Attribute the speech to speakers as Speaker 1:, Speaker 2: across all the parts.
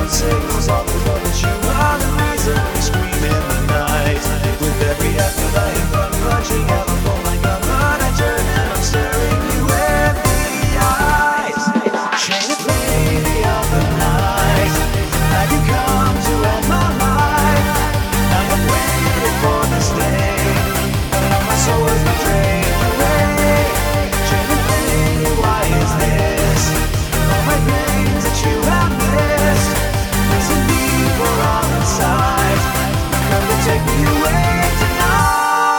Speaker 1: signals all the world that you are the reason we scream in the night. With every effort I have run, punching out the phone like a but I turn and I'm staring you in the eyes. Chain of lady of the night, have you come to end my life? I have waited for this day, but now my soul is betrayed away. Chain of lady, why is this? All my pains that you have missed, missing me for all inside. Come to take me away tonight.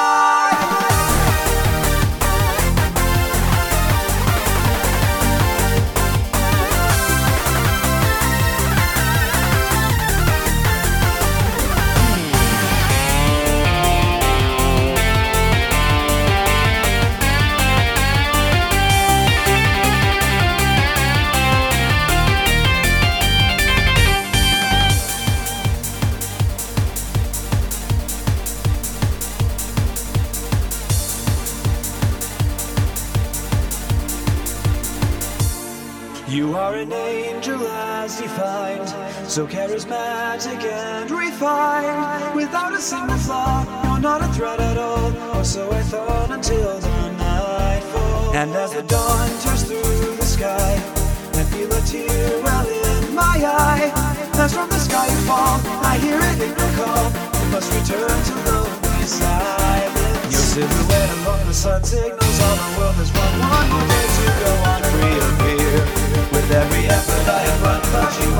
Speaker 1: You are an angel as defined, so charismatic and refined. Without a single flaw, you're not a threat at all, or so I thought until the nightfall. And as the dawn turns through the sky, I feel a tear well in my eye. As from the sky you fall, I hear a hymnal call. You must return to lonely silence. Your silhouette along the sun signals all the world has one more day to go on free of fear. With every effort I have run, but you